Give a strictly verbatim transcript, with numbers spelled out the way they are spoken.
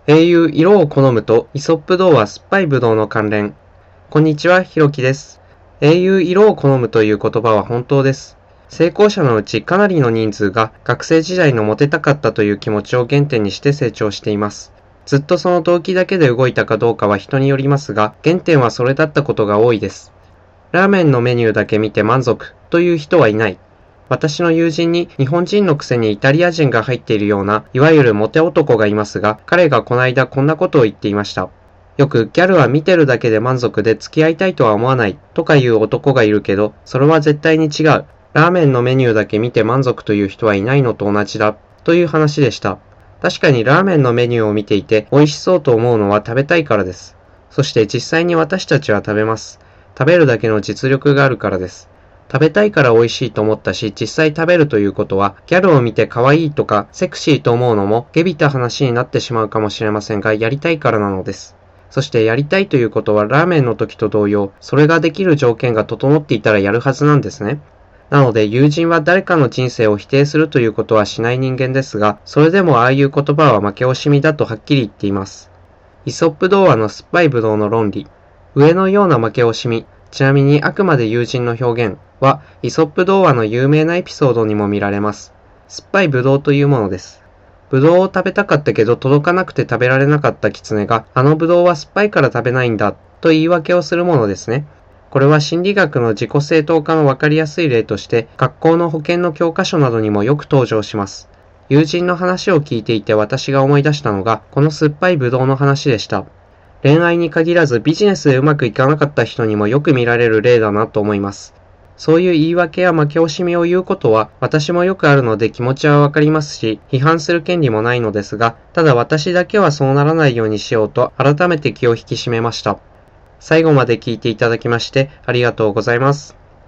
英雄色を好むとイソップ童話酸っぱいぶどうの関連。こんにちは、ひろきです。英雄色を好むという言葉は本当です。成功者のうちかなりの人数が学生時代のモテたかったという気持ちを原点にして成長しています。ずっとその動機だけで動いたかどうかは人によりますが、原点はそれだったことが多いです。ラーメンのメニューだけ見て満足という人はいない。私の友人に日本人のくせにイタリア人が入っているような、いわゆるモテ男がいますが、彼がこの間こんなことを言っていました。よくギャルは見てるだけで満足で付き合いたいとは思わないとかいう男がいるけど、それは絶対に違う。ラーメンのメニューだけ見て満足という人はいないのと同じだ。という話でした。確かにラーメンのメニューを見ていて美味しそうと思うのは食べたいからです。そして実際に私たちは食べます。食べるだけの実力があるからです。食べたいから美味しいと思ったし、実際食べるということは、ギャルを見て可愛いとかセクシーと思うのも、下びた話になってしまうかもしれませんが、やりたいからなのです。そしてやりたいということは、ラーメンの時と同様、それができる条件が整っていたらやるはずなんですね。なので、友人は誰かの人生を否定するということはしない人間ですが、それでもああいう言葉は負け惜しみだとはっきり言っています。イソップ童話の酸っぱいぶどうの論理。上のような負け惜しみ。ちなみにあくまで友人の表現はイソップ童話の有名なエピソードにも見られます。酸っぱいブドウというものです。ブドウを食べたかったけど届かなくて食べられなかった狐が、あのブドウは酸っぱいから食べないんだと言い訳をするものですね。これは心理学の自己正当化のわかりやすい例として学校の保健の教科書などにもよく登場します。友人の話を聞いていて私が思い出したのがこの酸っぱいブドウの話でした。恋愛に限らずビジネスでうまくいかなかった人にもよく見られる例だなと思います。そういう言い訳や負け惜しみを言うことは私もよくあるので気持ちはわかりますし、批判する権利もないのですが、ただ私だけはそうならないようにしようと改めて気を引き締めました。最後まで聞いていただきましてありがとうございます。